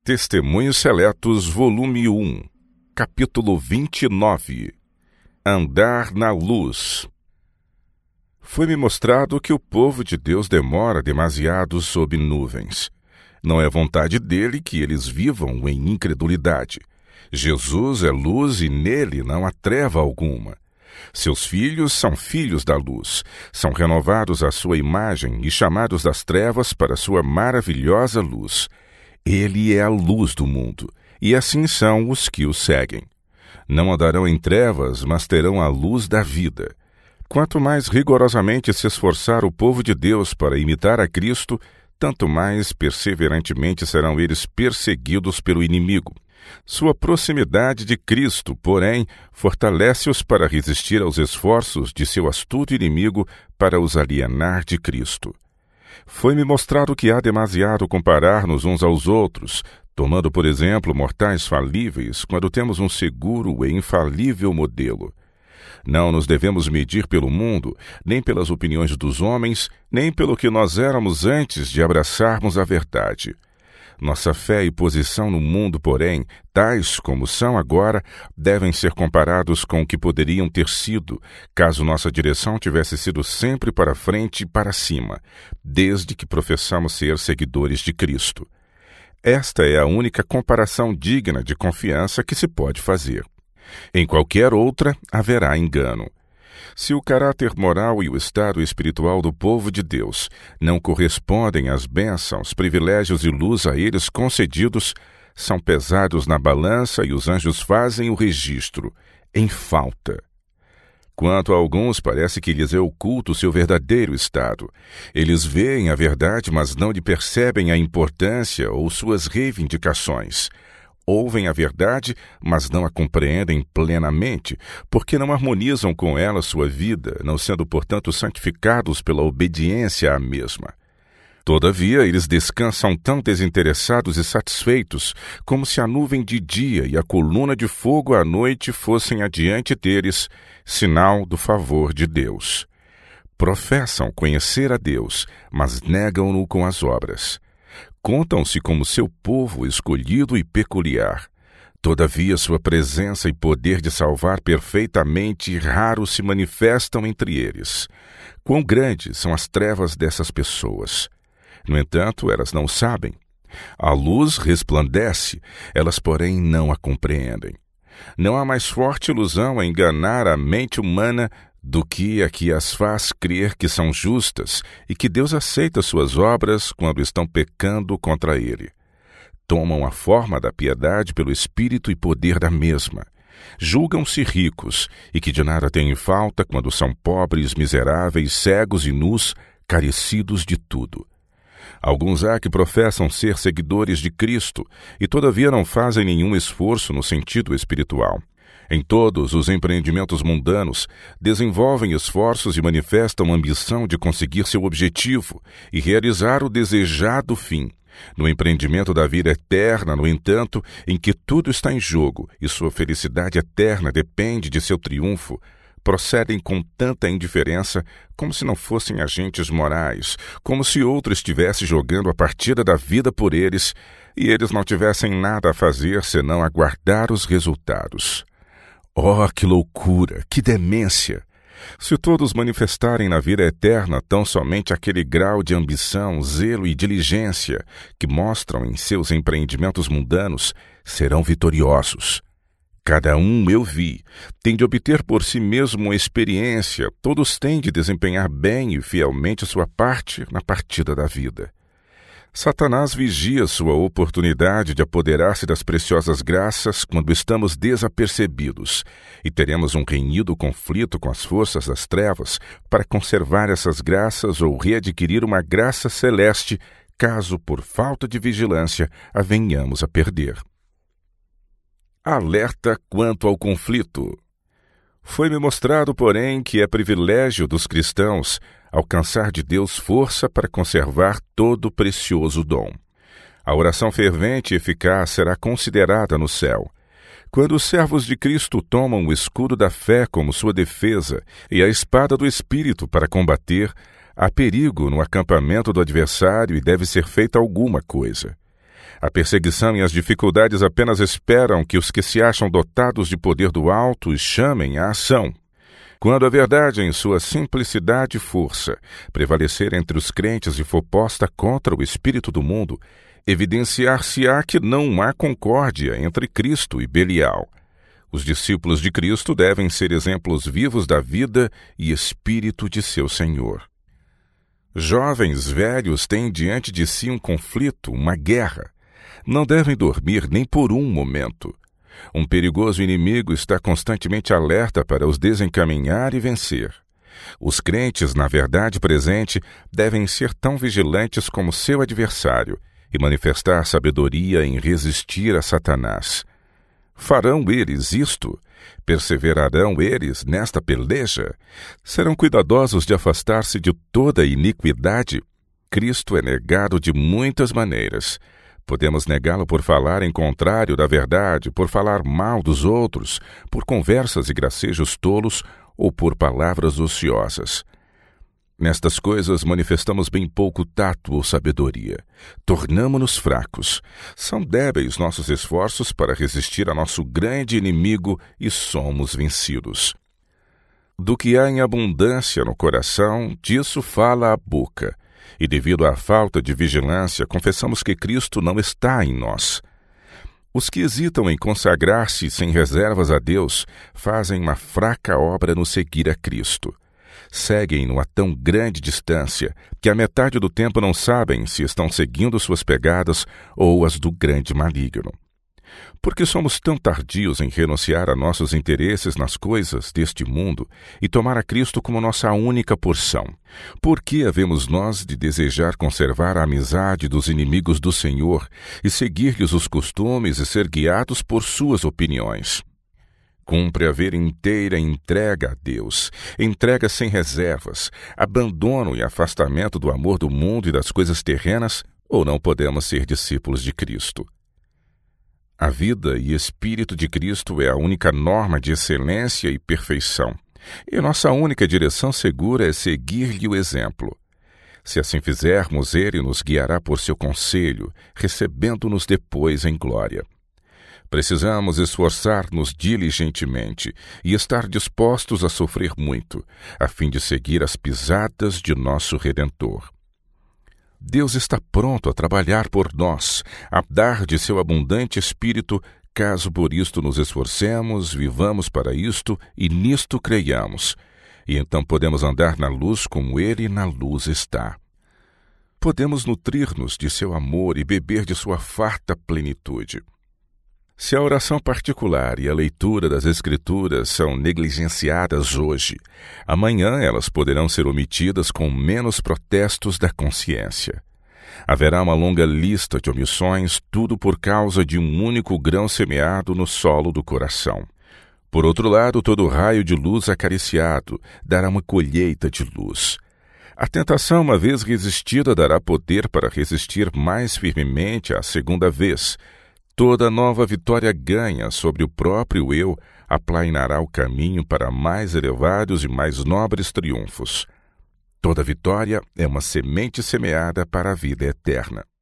Testemunhos Seletos, volume 1, capítulo 29. Andar na luz. Foi-me mostrado que o povo de Deus demora demasiado sob nuvens. Não é vontade dele que eles vivam em incredulidade. Jesus é luz e nele não há treva alguma. Seus filhos são filhos da luz, são renovados à sua imagem e chamados das trevas para sua maravilhosa luz. Ele é a luz do mundo, e assim são os que o seguem. Não andarão em trevas, mas terão a luz da vida. Quanto mais rigorosamente se esforçar o povo de Deus para imitar a Cristo, tanto mais perseverantemente serão eles perseguidos pelo inimigo. Sua proximidade de Cristo, porém, fortalece-os para resistir aos esforços de seu astuto inimigo para os alienar de Cristo. Foi-me mostrado que há demasiado comparar-nos uns aos outros, tomando, por exemplo, mortais falíveis, quando temos um seguro e infalível modelo. Não nos devemos medir pelo mundo, nem pelas opiniões dos homens, nem pelo que nós éramos antes de abraçarmos a verdade. Nossa fé e posição no mundo, porém, tais como são agora, devem ser comparados com o que poderiam ter sido, caso nossa direção tivesse sido sempre para frente e para cima, desde que professamos ser seguidores de Cristo. Esta é a única comparação digna de confiança que se pode fazer. Em qualquer outra, haverá engano. Se o caráter moral e o estado espiritual do povo de Deus não correspondem às bênçãos, privilégios e luz a eles concedidos, são pesados na balança e os anjos fazem o registro, em falta. Quanto a alguns, parece que lhes é oculto seu verdadeiro estado. Eles veem a verdade, mas não lhe percebem a importância ou suas reivindicações. Ouvem a verdade, mas não a compreendem plenamente, porque não harmonizam com ela sua vida, não sendo, portanto, santificados pela obediência à mesma. Todavia, eles descansam tão desinteressados e satisfeitos, como se a nuvem de dia e a coluna de fogo à noite fossem adiante deles, sinal do favor de Deus. Professam conhecer a Deus, mas negam-no com as obras. Contam-se como seu povo escolhido e peculiar. Todavia, sua presença e poder de salvar perfeitamente raro se manifestam entre eles. Quão grandes são as trevas dessas pessoas! No entanto, elas não sabem. A luz resplandece, elas, porém, não a compreendem. Não há mais forte ilusão a enganar a mente humana do que a que as faz crer que são justas e que Deus aceita suas obras quando estão pecando contra Ele. Tomam a forma da piedade pelo espírito e poder da mesma. Julgam-se ricos e que de nada têm falta quando são pobres, miseráveis, cegos e nus, carecidos de tudo. Alguns há que professam ser seguidores de Cristo e todavia não fazem nenhum esforço no sentido espiritual. Em todos os empreendimentos mundanos, desenvolvem esforços e manifestam ambição de conseguir seu objetivo e realizar o desejado fim. No empreendimento da vida eterna, no entanto, em que tudo está em jogo e sua felicidade eterna depende de seu triunfo, procedem com tanta indiferença como se não fossem agentes morais, como se outro estivesse jogando a partida da vida por eles e eles não tivessem nada a fazer senão aguardar os resultados. Oh, que loucura, que demência! Se todos manifestarem na vida eterna tão somente aquele grau de ambição, zelo e diligência que mostram em seus empreendimentos mundanos, serão vitoriosos. Cada um, eu vi, tem de obter por si mesmo uma experiência, todos têm de desempenhar bem e fielmente sua parte na partida da vida. Satanás vigia sua oportunidade de apoderar-se das preciosas graças quando estamos desapercebidos, e teremos um renhido conflito com as forças das trevas para conservar essas graças ou readquirir uma graça celeste, caso, por falta de vigilância, a venhamos a perder. Alerta quanto ao conflito. Foi-me mostrado, porém, que é privilégio dos cristãos alcançar de Deus força para conservar todo o precioso dom. A oração fervente e eficaz será considerada no céu. Quando os servos de Cristo tomam o escudo da fé como sua defesa e a espada do Espírito para combater, há perigo no acampamento do adversário e deve ser feita alguma coisa. A perseguição e as dificuldades apenas esperam que os que se acham dotados de poder do alto os chamem à ação. Quando a verdade, em sua simplicidade e força, prevalecer entre os crentes e for posta contra o espírito do mundo, evidenciar-se-á que não há concórdia entre Cristo e Belial. Os discípulos de Cristo devem ser exemplos vivos da vida e espírito de seu Senhor. Jovens velhos têm diante de si um conflito, uma guerra. Não devem dormir nem por um momento. Um perigoso inimigo está constantemente alerta para os desencaminhar e vencer. Os crentes, na verdade presente, devem ser tão vigilantes como seu adversário e manifestar sabedoria em resistir a Satanás. Farão eles isto? Perseverarão eles nesta peleja? Serão cuidadosos de afastar-se de toda iniquidade? Cristo é negado de muitas maneiras. Podemos negá-lo por falar em contrário da verdade, por falar mal dos outros, por conversas e gracejos tolos ou por palavras ociosas. Nestas coisas manifestamos bem pouco tato ou sabedoria. Tornamo-nos fracos. São débeis nossos esforços para resistir a nosso grande inimigo e somos vencidos. Do que há em abundância no coração, disso fala a boca. E devido à falta de vigilância, confessamos que Cristo não está em nós. Os que hesitam em consagrar-se sem reservas a Deus fazem uma fraca obra no seguir a Cristo. Seguem-no a tão grande distância que a metade do tempo não sabem se estão seguindo suas pegadas ou as do grande maligno. Por que somos tão tardios em renunciar a nossos interesses nas coisas deste mundo e tomar a Cristo como nossa única porção? Por que havemos nós de desejar conservar a amizade dos inimigos do Senhor e seguir-lhes os costumes e ser guiados por suas opiniões? Cumpre haver inteira entrega a Deus, entrega sem reservas, abandono e afastamento do amor do mundo e das coisas terrenas, ou não podemos ser discípulos de Cristo. A vida e espírito de Cristo é a única norma de excelência e perfeição, e nossa única direção segura é seguir-lhe o exemplo. Se assim fizermos, ele nos guiará por seu conselho, recebendo-nos depois em glória. Precisamos esforçar-nos diligentemente e estar dispostos a sofrer muito, a fim de seguir as pisadas de nosso Redentor. Deus está pronto a trabalhar por nós, a dar de seu abundante espírito, caso por isto nos esforcemos, vivamos para isto e nisto creiamos. E então podemos andar na luz como ele na luz está. Podemos nutrir-nos de seu amor e beber de sua farta plenitude. Se a oração particular e a leitura das Escrituras são negligenciadas hoje, amanhã elas poderão ser omitidas com menos protestos da consciência. Haverá uma longa lista de omissões, tudo por causa de um único grão semeado no solo do coração. Por outro lado, todo raio de luz acariciado dará uma colheita de luz. A tentação, uma vez resistida, dará poder para resistir mais firmemente à segunda vez. Toda nova vitória ganha sobre o próprio eu aplainará o caminho para mais elevados e mais nobres triunfos. Toda vitória é uma semente semeada para a vida eterna.